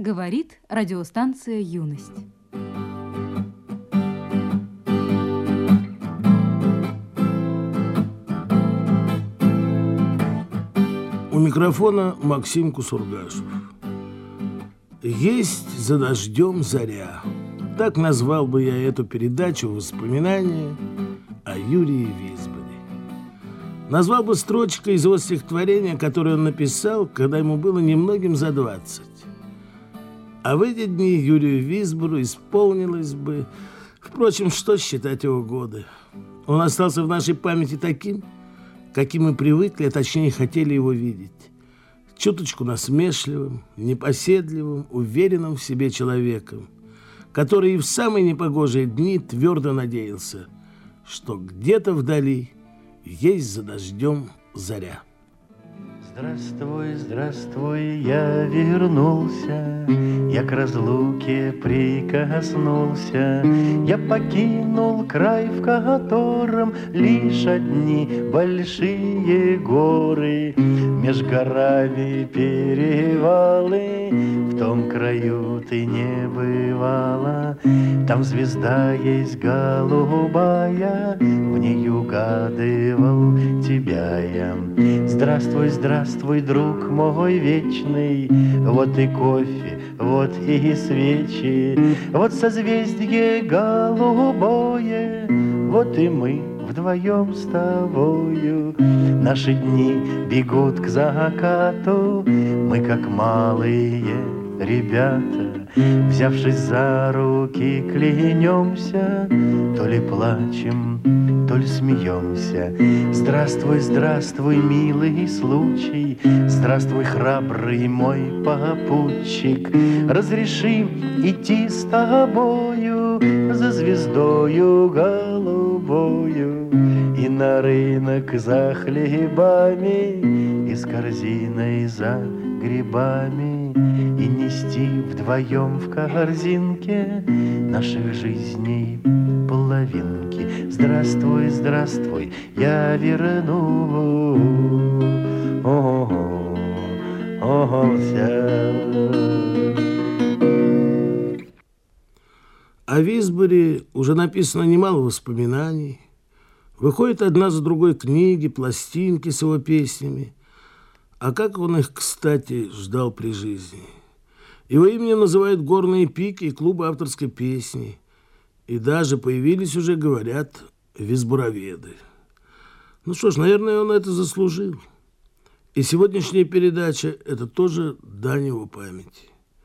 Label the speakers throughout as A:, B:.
A: Говорит радиостанция «Юность».
B: У микрофона Максим Кусургашев. «Есть за дождем заря». Так назвал бы я эту передачу «Воспоминания о Юрии Висборе». Назвал бы строчкой из его стихотворения, которое он написал, когда ему было немногим за 20. А в эти дни Юрию Висбору исполнилось бы... Впрочем, что считать его годы? Он остался в нашей памяти таким, каким мы привыкли, а точнее хотели его видеть. Чуточку насмешливым, непоседливым, уверенным в себе человеком, который и в самые непогожие дни твердо надеялся, что где-то вдали есть за дождем заря.
C: Здравствуй, здравствуй, я вернулся, я к разлуке прикоснулся, я покинул край, в котором лишь одни большие горы, меж горами перевалы, в том краю ты не бывала, там звезда есть голубая, в ней угадывал тебя я. Здравствуй, здравствуй, друг мой вечный, вот и кофе, вот и свечи, вот созвездие голубое, вот и мы вдвоем с тобою. Наши дни бегут к закату, мы как малые ребята, взявшись за руки, клянемся, то ли плачем, то ли смеемся. Здравствуй, здравствуй, милый случай, здравствуй, храбрый мой попутчик. Разреши идти с тобою за звездою голубою и на рынок за хлебами, и с корзиной за грибами, и нести вдвоем в корзинке наших жизней половинки. Здравствуй, здравствуй, я вернулся.
B: О Висборе уже написано немало воспоминаний. Выходят одна за другой книги, пластинки с его песнями. А как он их, кстати, ждал при жизни? Его именем называют горные пики и клубы авторской песни. И даже появились уже, говорят, висбороведы. Ну что ж, наверное, он это заслужил. И сегодняшняя передача – это тоже дань его памяти.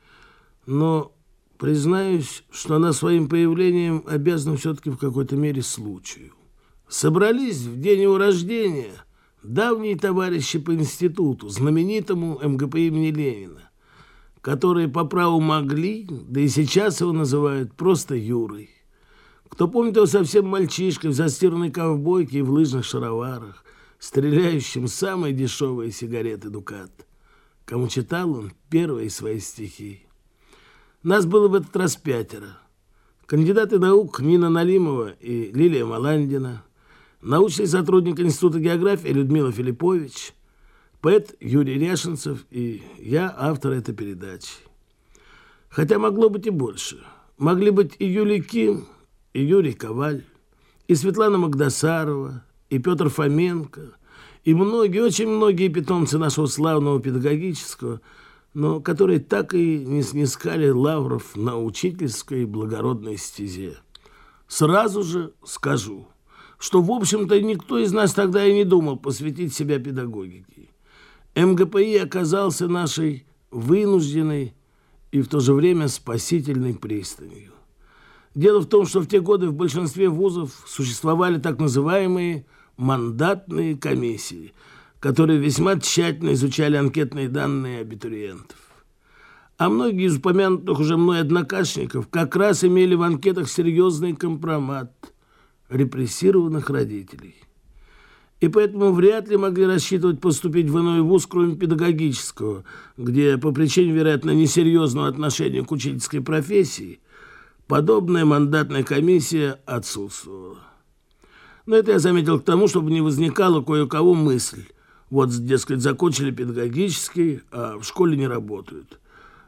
B: Но признаюсь, что она своим появлением обязана все-таки в какой-то мере случаю. Собрались в день его рождения давние товарищи по институту, знаменитому МГП имени Ленина, которые по праву могли, да и сейчас его называют просто Юрой. Кто помнит его совсем мальчишкой в застиранной ковбойке и в лыжных шароварах, стреляющим самые дешевые сигареты «Дукат». Кому читал он первые свои стихи. Нас было в этот раз 5. Кандидаты наук Нина Налимова и Лилия Маландина, научный сотрудник Института географии Людмила Филиппович, поэт Юрий Ряшенцев и я, автор этой передачи. Хотя могло быть и больше. Могли быть и Юлий Ким, и Юрий Коваль, и Светлана Магдасарова, и Петр Фоменко, и многие, очень многие питомцы нашего славного педагогического, но которые так и не снискали лавров на учительской благородной стезе. Сразу же скажу, что, в общем-то, никто из нас тогда и не думал посвятить себя педагогике. МГПИ оказался нашей вынужденной и в то же время спасительной пристанью. Дело в том, что в те годы в большинстве вузов существовали так называемые мандатные комиссии, которые весьма тщательно изучали анкетные данные абитуриентов. А многие из упомянутых уже мной однокашников как раз имели в анкетах серьезный компромат репрессированных родителей. И поэтому вряд ли могли рассчитывать поступить в иной вуз, кроме педагогического, где по причине, вероятно, несерьезного отношения к учительской профессии подобная мандатная комиссия отсутствовала. Но это я заметил к тому, чтобы не возникала кое-у-кого мысль: вот, дескать, закончили педагогический, а в школе не работают.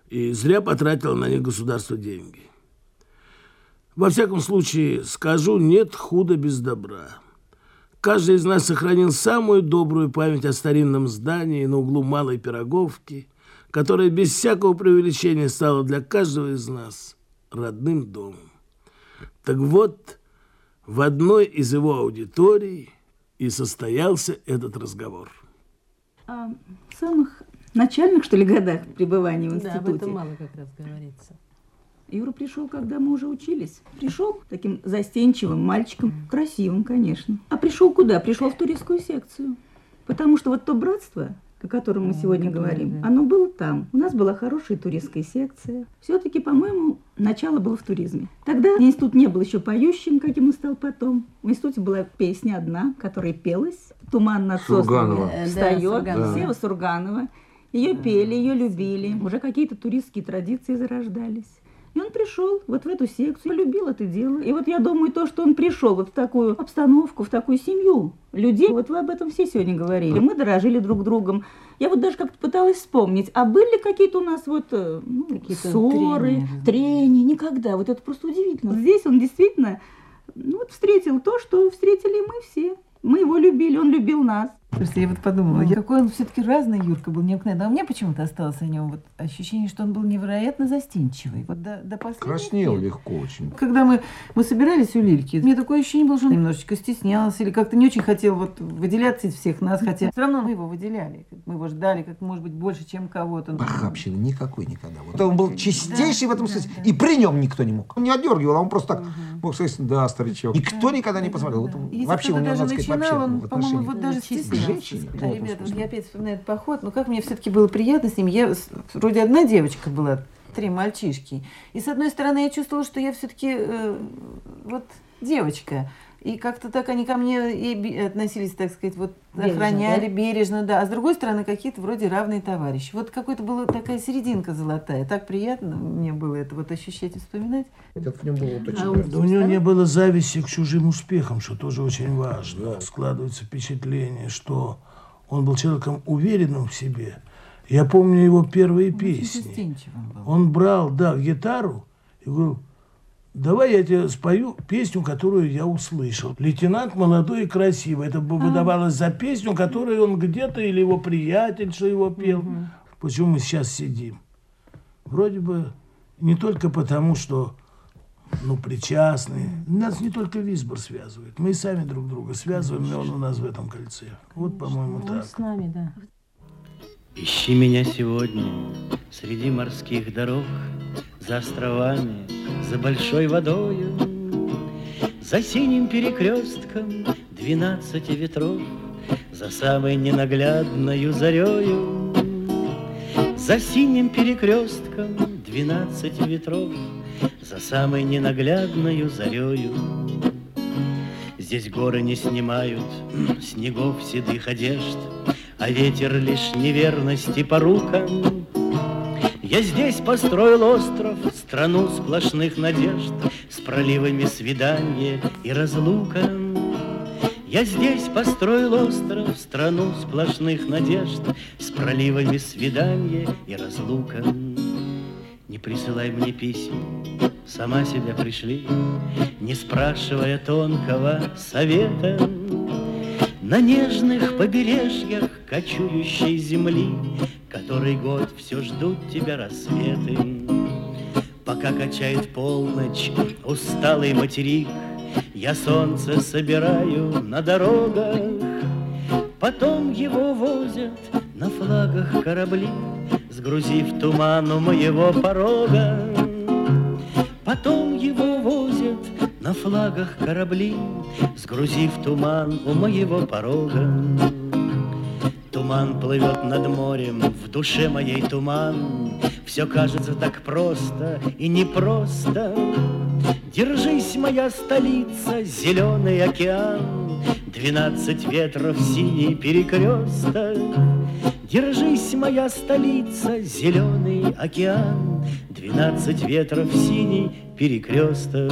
B: и зря потратило на них государство деньги. Во всяком случае, скажу, нет худа без добра. Каждый из нас сохранил самую добрую память о старинном здании на углу Малой Пироговки, которое без всякого преувеличения стало для каждого из нас родным домом. Так вот, в одной из его аудиторий и состоялся этот разговор.
D: В самых начальных, что ли, годах пребывания в институте.
E: Да, об этом мало как раз говорится.
D: Юра пришел, когда мы уже учились. Пришел таким застенчивым мальчиком, красивым, конечно. А пришел куда? Пришел в туристскую секцию. Потому что вот то братство, о котором мы сегодня говорим, оно было там. У нас была хорошая туристская секция. Все-таки, по-моему, начало было в туризме. Тогда институт не был еще поющим, каким он стал потом. В институте была песня одна, которая пелась. «Туман над соснами встает».
E: Да,
D: Сева Сурганова. Ее пели, ее любили. Уже какие-то туристские традиции зарождались. И он пришел вот в эту секцию, любил это дело. И вот я думаю, то, что он пришел вот в такую обстановку, в такую семью людей, вот вы об этом все сегодня говорили, мы дорожили друг другом. Я вот даже как-то пыталась вспомнить, а были какие-то у нас вот ссоры, трения? Никогда. Вот это просто удивительно. Здесь он действительно вот встретил то, что встретили мы все. Мы его любили, он любил нас.
E: Слушайте, я вот подумала, какой он все-таки разный Юрка был, необыкновенный. А у меня почему-то осталось о нем вот ощущение, что он был невероятно застенчивый. Вот до последнего.
F: Краснел легко очень.
E: Когда мы собирались у Лильки, мне такое ощущение было, что он немножечко стеснялся или как-то не очень хотел вот выделяться из всех нас, хотя все равно мы его выделяли. Мы его ждали, как может быть, больше, чем кого-то.
F: Похабщины никакой никогда. Вот он был чистейший в этом смысле. И при нем никто не мог. Он не отдергивал, а он просто так мог сказать: да, старичок. Никто никогда не позволял. Вот вообще у него, надо сказать, вообще
E: он,
F: в отношении
E: по-моему, вот даже стеснялся.
F: Женщине.
E: Да, ребята, вот я опять вспоминаю этот поход, но как мне все-таки было приятно с ним. Я вроде одна девочка была, 3 мальчишки. И с одной стороны я чувствовала, что я все-таки вот девочка. И как-то так они ко мне и относились, так сказать, вот
D: Бережно,
E: охраняли,
D: да?
E: бережно, да. А с другой стороны какие-то вроде равные товарищи. Вот какой-то была такая серединка золотая. Так приятно мне было это вот ощущать и вспоминать.
F: Это в нем было вот очень
B: Да у него не было зависти к чужим успехам, что тоже очень важно. Складывается впечатление, что он был человеком уверенным в себе. Я помню его первые песни.
E: Застенчивым был.
B: Он брал, гитару и говорил: давай я тебе спою песню, которую я услышал. «Лейтенант молодой и красивый». Это выдавалось за песню, которую он где-то, или его приятель, что его пел. Почему мы сейчас сидим? Вроде бы не только потому, что причастны. Нас не только Висбор связывает. Мы и сами друг друга связываем, и он у нас в этом кольце. Вот, по-моему,
A: Он
B: так.
A: с нами, да.
C: Ищи меня сегодня среди морских дорог, за островами, за большой водою, за синим перекрестком 12 ветров, за самой ненаглядною зарею. За синим перекрестком 12 ветров, за самой ненаглядною зарею. Здесь горы не снимают снегов седых одежд, а ветер лишь неверности порука. Я здесь построил остров, страну сплошных надежд, с проливами свидания и разлука. Я здесь построил остров, страну сплошных надежд, с проливами свидания и разлука. Не присылай мне писем, сама себя пришли, не спрашивая тонкого совета. На нежных побережьях кочующей земли который год все ждут тебя рассветы. Пока качает полночь усталый материк, я солнце собираю на дорогах. Потом его возят на флагах корабли, сгрузив туман у моего порога. Потом его возят на флагах корабли, сгрузив туман у моего порога. Туман плывет над морем, в душе моей туман. Все кажется так просто и непросто. Держись, моя столица, зеленый океан, 12 ветров синий перекресток. Держись, моя столица, зеленый океан, 12 ветров синий перекресток.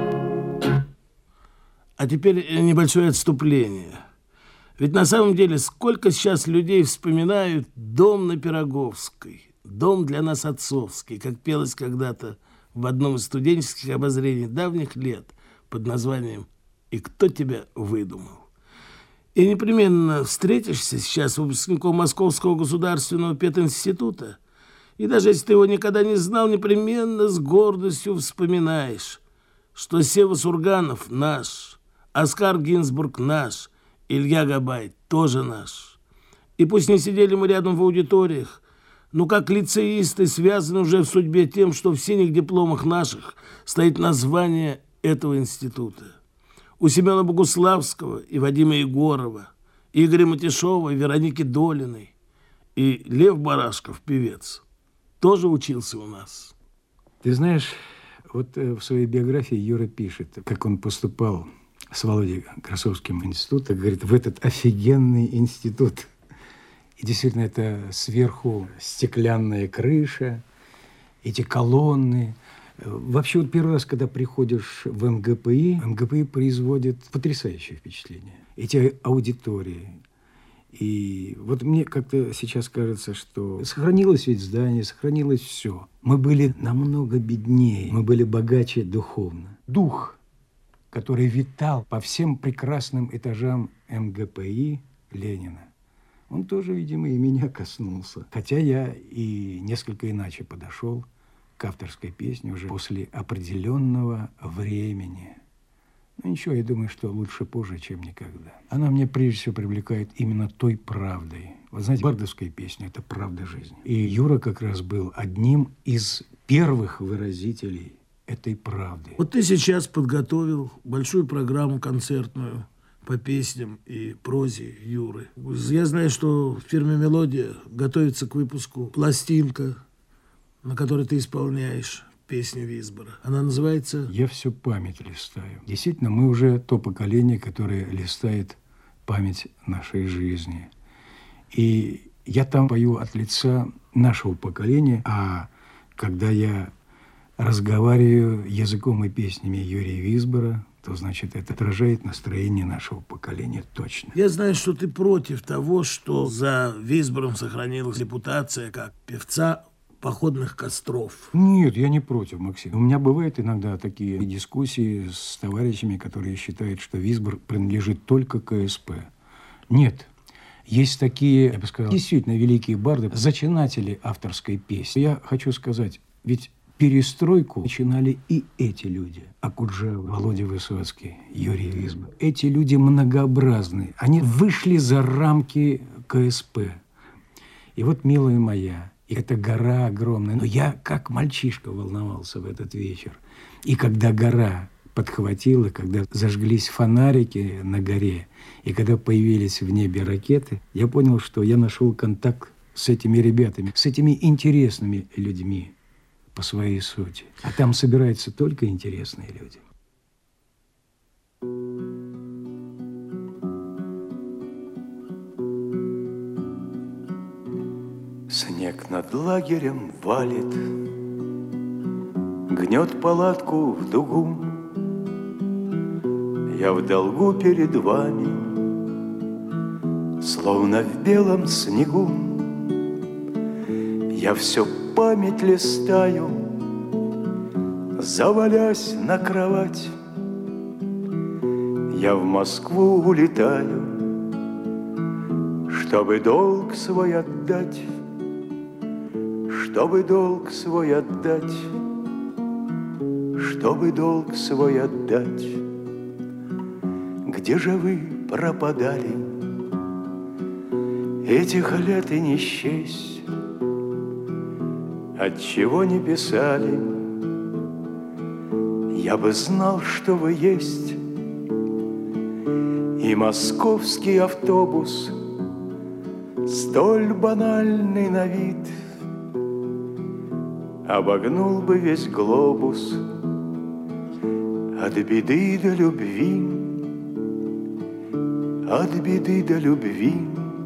B: А теперь небольшое отступление. Ведь на самом деле сколько сейчас людей вспоминают дом на Пироговской, Дом для нас отцовский, как пелось когда-то в одном из студенческих обозрений давних лет под названием «И кто тебя выдумал?». И непременно встретишься сейчас с выпускником Московского государственного пединститута, и даже если ты его никогда не знал, непременно с гордостью вспоминаешь, что Сева Сурганов наш, Оскар Гинзбург наш, Илья Габай тоже наш. И пусть не сидели мы рядом в аудиториях, но как лицеисты связаны уже в судьбе тем, что в синих дипломах наших стоит название этого института. У Семена Богуславского и Вадима Егорова, Игоря Матишова и Вероники Долиной. И Лев Барашков, певец, тоже учился у нас.
G: Ты знаешь, вот в своей биографии Юра пишет, как он поступал с Володей Красовским в институт, говорит, в этот офигенный институт. И действительно, это сверху стеклянная крыша, эти колонны. Вообще, вот первый раз, когда приходишь в МГПИ производит потрясающее впечатление. Эти аудитории. И вот мне как-то сейчас кажется, что сохранилось ведь здание, сохранилось все. Мы были намного беднее, мы были богаче духовно. Дух, который витал по всем прекрасным этажам МГПИ Ленина, он тоже, видимо, и меня коснулся. Хотя я и несколько иначе подошел к авторской песне уже после определенного времени. Ну ничего, я думаю, что лучше позже, чем никогда. Она меня прежде всего привлекает именно той правдой. Вы знаете, бардовская песня – это правда жизни. И Юра как раз был одним из первых выразителей этой правды.
B: Вот ты сейчас подготовил большую программу концертную по песням и прозе Юры. Я знаю, что в фирме «Мелодия» готовится к выпуску пластинка, на которой ты исполняешь песни Висбора. Она называется
G: «Я всю память листаю». Действительно, мы уже то поколение, которое листает память нашей жизни. И я там пою от лица нашего поколения, а когда я разговариваю языком и песнями Юрия Висбора, то, значит, это отражает настроение нашего поколения точно.
B: Я знаю, что ты против того, что за Висбором сохранилась репутация как певца походных костров.
G: Нет, я не против, Максим. У меня бывают иногда такие дискуссии с товарищами, которые считают, что Висбор принадлежит только КСП. Нет. Есть такие, я бы сказал, действительно великие барды, зачинатели авторской песни. Я хочу сказать, ведь перестройку начинали и эти люди. Акуджава, Володя Высоцкий, Юрий Висбор. Эти люди многообразны. Они вышли за рамки КСП. И вот, милая моя, и эта гора огромная. Но я, как мальчишка, волновался в этот вечер. И когда гора подхватила, когда зажглись фонарики на горе, и когда появились в небе ракеты, я понял, что я нашел контакт с этими ребятами, с этими интересными людьми по своей сути. А там собираются только интересные люди.
H: Снег над лагерем валит, гнет палатку в дугу. Я в долгу перед вами, словно в белом снегу. Я все память листаю, завалясь на кровать. Я в Москву улетаю, чтобы долг свой отдать, чтобы долг свой отдать, чтобы долг свой отдать. Где же вы пропадали? Этих лет и не счесть. Отчего не писали? Я бы знал, что вы есть. И московский автобус, столь банальный на вид, обогнул бы весь глобус от беды до любви, от беды до любви,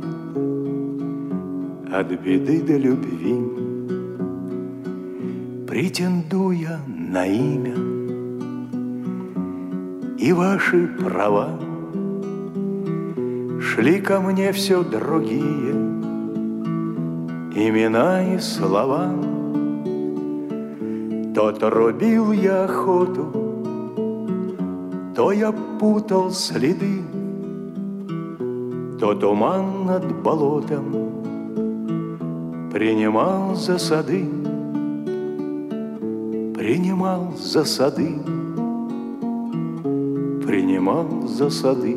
H: от беды до любви. Претендуя на имя и ваши права, шли ко мне все другие имена и слова. То рубил я охоту, то я путал следы, то туман над болотом принимал за сады, принимал за сады, принимал за сады.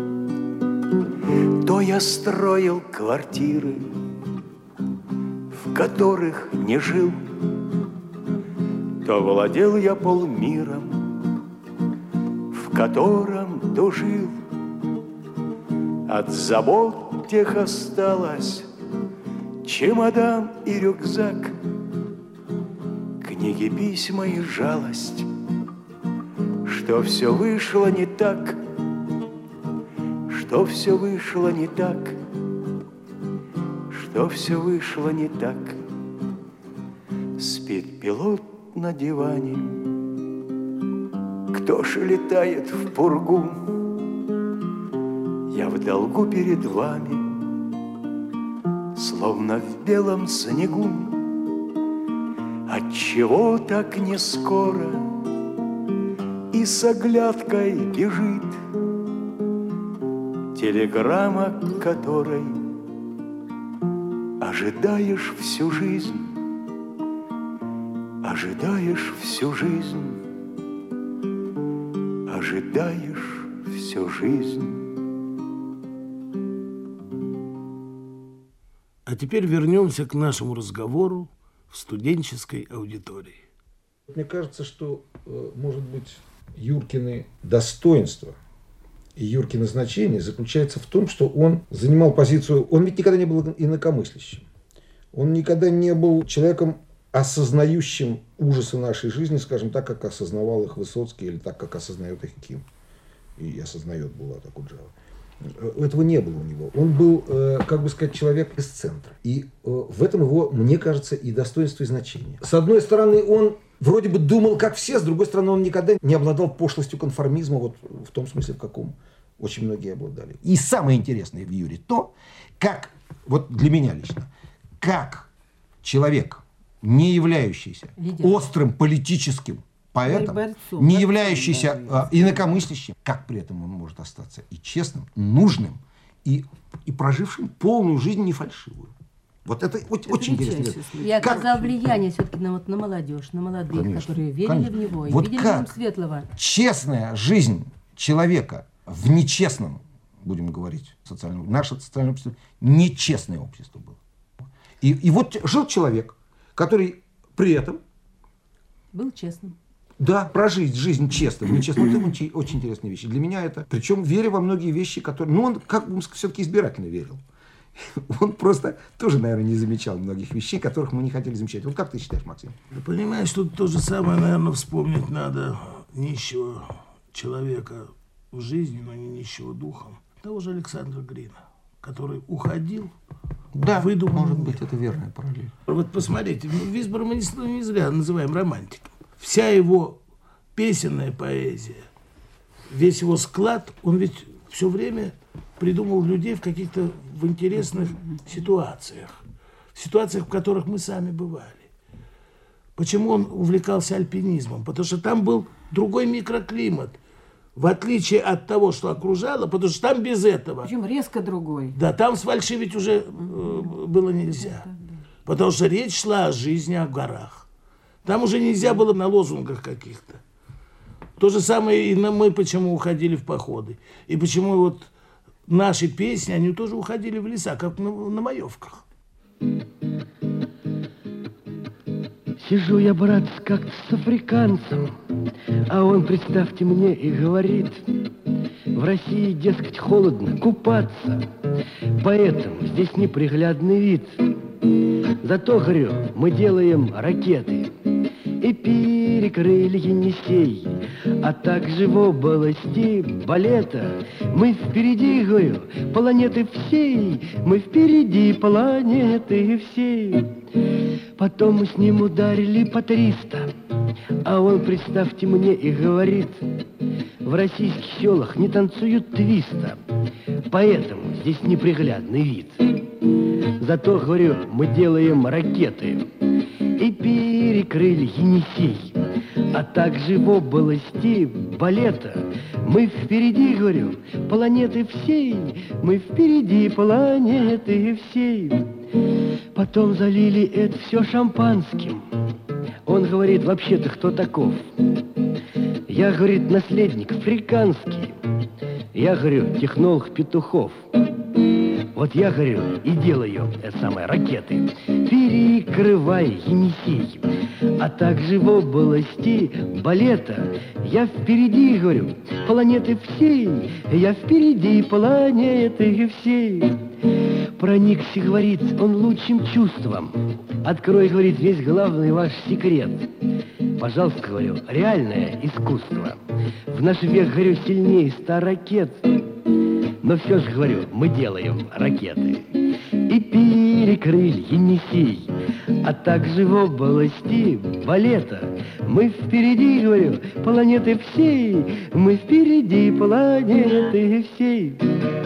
H: То я строил квартиры, в которых не жил, то владел я полмиром, в котором дожил. От забот тех осталось чемодан и рюкзак, книги, письма и жалость, что все вышло не так, что все вышло не так, что все вышло не так. Спит пилот на диване, кто ж летает в пургу? Я в долгу перед вами, словно в белом снегу. Отчего так не скоро и с оглядкой бежит телеграмма, которой ожидаешь всю жизнь, ожидаешь всю жизнь, ожидаешь всю жизнь.
B: А теперь вернемся к нашему разговору в студенческой аудитории.
F: Мне кажется, что, может быть, Юркины достоинства и Юркино значение заключается в том, что он занимал позицию... Он ведь никогда не был инакомыслящим. Он никогда не был человеком, осознающим ужасы нашей жизни, скажем так, как осознавал их Высоцкий, или так, как осознает их Ким. И осознает Булат Акуджава. Этого не было у него. Он был, как бы сказать, человек из центра. И в этом его, мне кажется, и достоинство, и значение. С одной стороны, он вроде бы думал, как все, с другой стороны, он никогда не обладал пошлостью конформизма, вот в том смысле, в каком очень многие обладали. И самое интересное в Юре то, как, вот для меня лично, как человек, не являющийся острым политическим поэтом, не являющийся инакомыслящим, как при этом он может остаться и честным, нужным, и прожившим полную жизнь не фальшивую. Вот это очень интересно.
I: И оказал влияние все-таки на молодежь, на молодых, конечно, которые верили в него и видели в нем светлого.
F: Честная жизнь человека в нечестном, будем говорить, социальном, наше социальное общество, нечестное общество было. И вот жил человек, который при этом
I: был честным.
F: Да, прожить жизнь честно, нечестно. Это очень интересные вещи. Для меня это... Причем веря во многие вещи, которые... Ну, он как бы все-таки избирательно верил. Он просто тоже, наверное, не замечал многих вещей, которых мы не хотели замечать. Вот как ты считаешь, Максим?
B: Ты понимаешь, тут то же самое, наверное, вспомнить надо нищего человека в жизни, но не нищего духом. Того же Александра Грина, который уходил,
F: да,
B: выдумал.
F: Может быть, это верная параллель.
B: Вот посмотрите, Висбора мы не зря называем романтиком. Вся его песенная поэзия, весь его склад, он ведь все время придумал людей в каких-то интересных ситуациях. В ситуациях, в которых мы сами бывали. Почему он увлекался альпинизмом? Потому что там был другой микроклимат. В отличие от того, что окружало, потому что там без этого...
E: Причем резко другой.
B: Да, там сфальшивить уже было нельзя. Потому что речь шла о жизни, о горах. Там уже нельзя было на лозунгах каких-то. То же самое и мы почему уходили в походы. И почему вот наши песни, они тоже уходили в леса, как на маевках.
J: Сижу я, брат, как с африканцем, а он, представьте мне, и говорит: в России, дескать, холодно купаться, поэтому здесь неприглядный вид. Зато, говорю, мы делаем ракеты и перекрыли Енисей, а также в области балета мы впереди, говорю, планеты всей, мы впереди планеты всей. Потом мы с ним ударили по 300, а он, представьте мне, и говорит: в российских селах не танцуют твиста, поэтому здесь неприглядный вид. Зато, говорю, мы делаем ракеты и перекрыли Енисей, а также в области балета. Мы впереди, говорю, планеты всей, мы впереди планеты всей. Потом залили это все шампанским. Он говорит, вообще-то кто таков? Я, говорит, наследник африканский. Я, говорю, технолог Петухов. Вот я, говорю, и делаю это самое, ракеты, перекрывая Енисей, а также в области балета. Я впереди, говорю, планеты всей, я впереди планеты всей. Проникся, говорит, он лучшим чувством. Открой, говорит, весь главный ваш секрет. Пожалуйста, говорю, реальное искусство. В наш век, говорю, сильнее 100 ракет. Но все же, говорю, мы делаем ракеты и перекрыли Енисей, а также в области балета. Мы впереди, говорю, планеты всей, мы впереди планеты всей.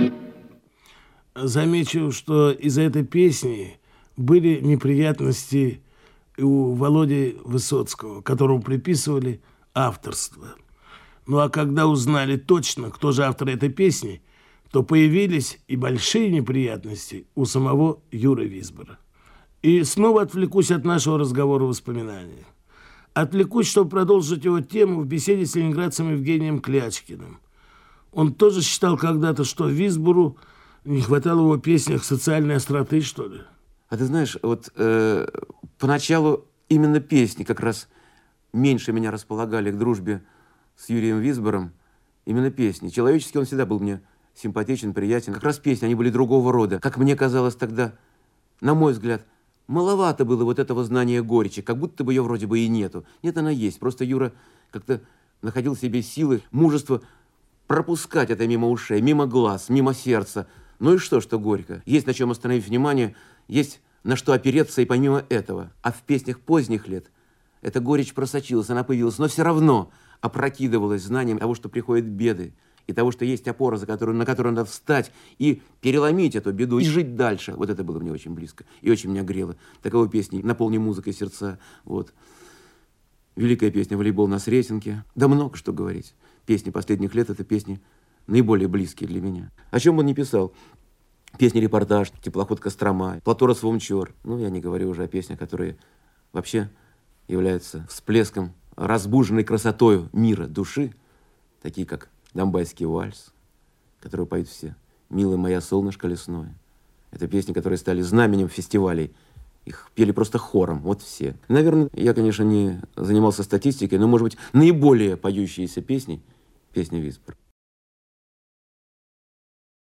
B: Замечу, что из-за этой песни были неприятности и у Володи Высоцкого, которому приписывали авторство. Ну а когда узнали точно, кто же автор этой песни, то появились и большие неприятности у самого Юры Висбора. И снова отвлекусь от нашего разговора воспоминания. Отвлекусь, чтобы продолжить его тему в беседе с ленинградцем Евгением Клячкиным. Он тоже считал когда-то, что Висбору не хватало в его песнях социальной остроты, что ли.
K: А ты знаешь, вот поначалу именно песни как раз меньше меня располагали к дружбе с Юрием Висбором. Именно песни. Человечески он всегда был мне симпатичен, приятен. Как раз песни, они были другого рода. Как мне казалось тогда, на мой взгляд, маловато было вот этого знания горечи, как будто бы ее вроде бы и нету. Нет, она есть. Просто Юра как-то находил в себе силы, мужество пропускать это мимо ушей, мимо глаз, мимо сердца. Ну и что горько? Есть на чем остановить внимание, есть на что опереться и помимо этого. А в песнях поздних лет эта горечь просочилась, она появилась, но все равно опрокидывалась знанием того, что приходят беды, и того, что есть опора, на которую надо встать и переломить эту беду, и жить дальше. Вот это было мне очень близко и очень меня грело. Таковой песни «Наполни музыкой сердца». Вот. Великая песня «Волейбол на Сретенке». Да много что говорить. Песни последних лет – это песни наиболее близкие для меня. О чем он не писал? Песни-репортаж, «Теплоход Кострома», «Платора Свомчор». Ну, я не говорю уже о песнях, которые вообще являются всплеском разбуженной красотою мира, души, такие как «Донбасский вальс», который поют все, «Милая моя, солнышко лесное». Это песни, которые стали знаменем фестивалей. Их пели просто хором, вот все. Наверное, я, конечно, не занимался статистикой, но, может быть, наиболее поющиеся песни – песня Висбора.